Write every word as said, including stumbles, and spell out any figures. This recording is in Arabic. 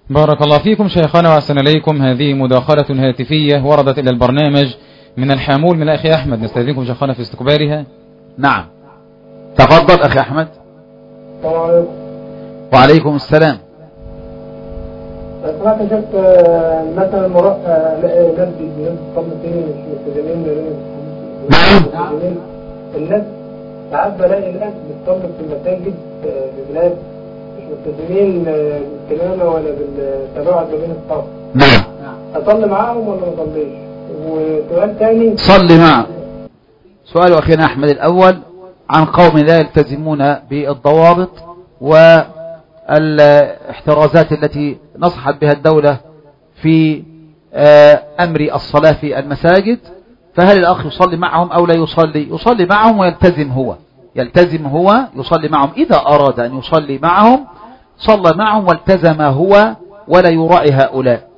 بارك الله فيكم شيخنا وأحسن إليكم. هذه مداخلة هاتفية وردت إلى البرنامج من الحامول من الأخي أحمد، نستأذنكم شيخنا في استقبالها. نعم تفضل أخي أحمد. السلام عليكم. وعليكم السلام. سمعت شفت مثلا مرأة ناس بيجيهم تصلي فيه مش ملتزمين. نعم. الناس ساعات بلاقي ناس بتصلي في المساجد في بلاد مش ملتزمين بالكلامة ولا بالتباعد ما بين الصف. نعم. أصلي معاهم ولا ما أصليش؟ وسؤال ثاني. صلي معهم. سؤال أخينا أحمد الأول عن قوم لا يلتزمون بالضوابط والاحترازات التي نصحت بها الدولة في أمر الصلاة في المساجد، فهل الأخ يصلي معهم أو لا يصلي؟ يصلي معهم ويلتزم هو يلتزم هو يصلي معهم. إذا أراد أن يصلي معهم صلى معهم والتزم هو ولا يراعي هؤلاء.